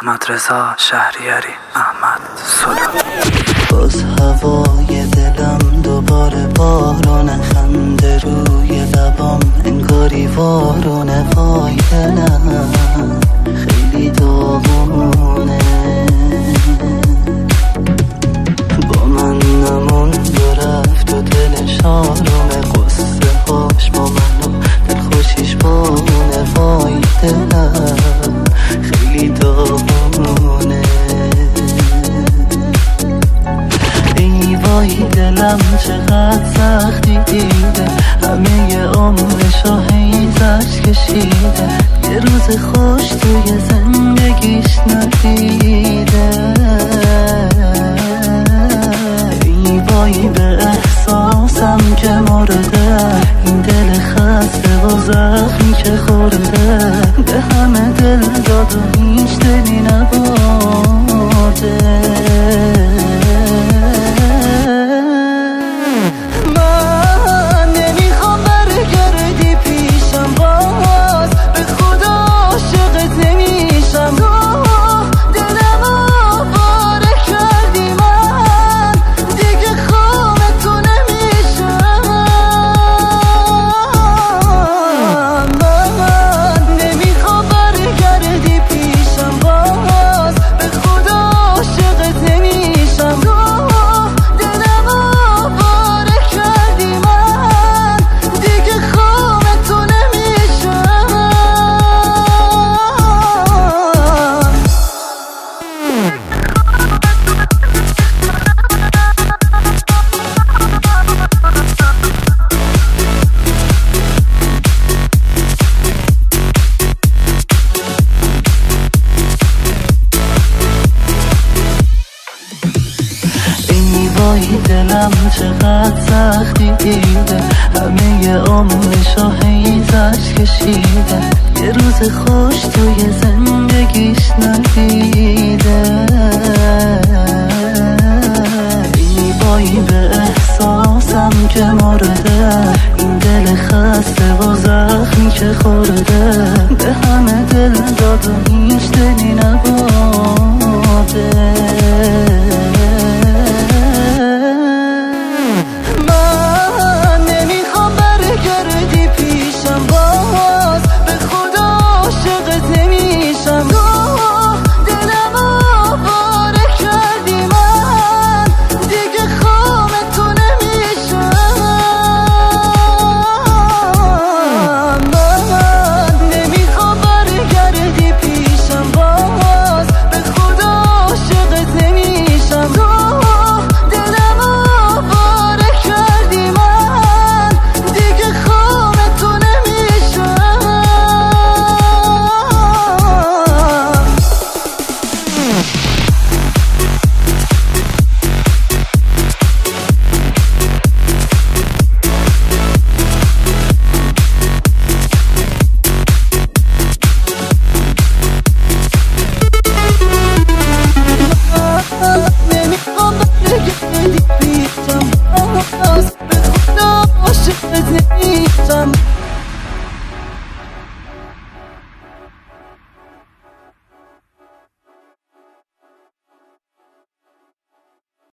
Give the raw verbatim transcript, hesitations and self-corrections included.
احمد رضا شهریاری، احمد سلو. باز هوای دلم دوباره بارونه، خنده روی لبام انگاری وارونه. وای دلم خیلی داغونه، با من نموند و رفت و دلش آرومه. قصه هاش با من و دلخوشیش بامونه. وای دلم خیلی داغونه. ای وای دلم چقدر سختی دیده، همه ی عمرشو حیزش کشیده. یه روز خوش توی زندگیش ندیده. ای وای به احساسم که مرده، این دل خسته و زخمی که خورده. به همه دل داد و هیچ دلی نبرده. وای دلم چقدر سختی دیده، همه ی عمرشو حیزش کشیده. یه روز خوش توی زندگیش ندیده.